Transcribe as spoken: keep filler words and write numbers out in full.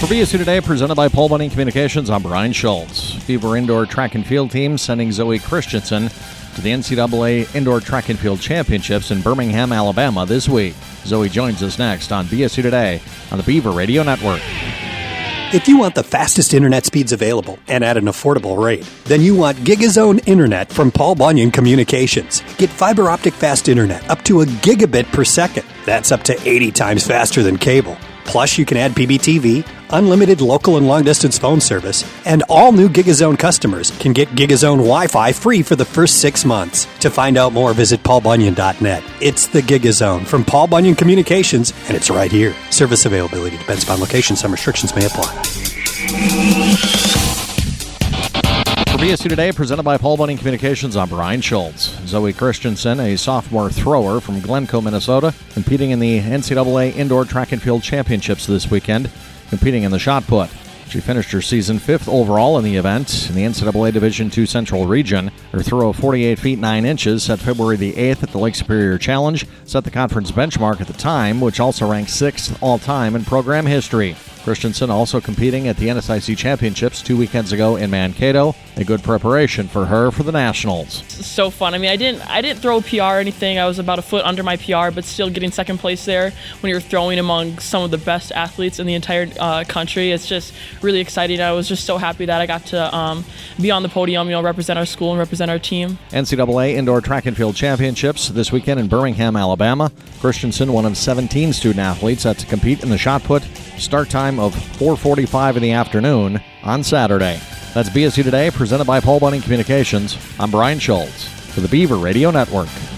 For B S U Today, presented by Paul Bunyan Communications, I'm Brian Schultz. Beaver Indoor Track and Field team sending Zoe Christensen to the N C double A Indoor Track and Field Championships in Birmingham, Alabama this week. Zoe joins us next on B S U Today on the Beaver Radio Network. If you want the fastest internet speeds available and at an affordable rate, then you want GigaZone Internet from Paul Bunyan Communications. Get fiber optic fast internet up to a gigabit per second. That's up to eighty times faster than cable. Plus, you can add P B T V, unlimited local and long-distance phone service, and all new GigaZone customers can get GigaZone Wi-Fi free for the first six months. To find out more, visit paul bunyan dot net. It's the GigaZone from Paul Bunyan Communications, and it's right here. Service availability depends upon location. Some restrictions may apply. For B S U Today, presented by Paul Bunyan Communications, I'm Brian Schultz. Zoe Christensen, a sophomore thrower from Glencoe, Minnesota, competing in the N C double A Indoor Track and Field Championships this weekend, competing in the shot put. She finished her season fifth overall in the event in the N C double A Division two Central Region. Her throw of forty-eight feet nine inches set February the eighth at the Lake Superior Challenge, set the conference benchmark at the time, which also ranked sixth all-time in program history. Christensen also competing at the N S I C Championships two weekends ago in Mankato. A good preparation for her for the Nationals. It's so fun. I mean, I didn't I didn't throw a P R or anything. I was about a foot under my P R, but still getting second place there when you're throwing among some of the best athletes in the entire uh, country. It's just really exciting. I was just so happy that I got to um, be on the podium, you know, represent our school and represent our team. N C double A Indoor Track and Field Championships this weekend in Birmingham, Alabama. Christensen, one of seventeen student athletes set to compete in the shot put. Start time of four forty-five in the afternoon on Saturday. That's B S U Today, presented by Paul Bunyan Communications. I'm Brian Schultz for the Beaver Radio Network.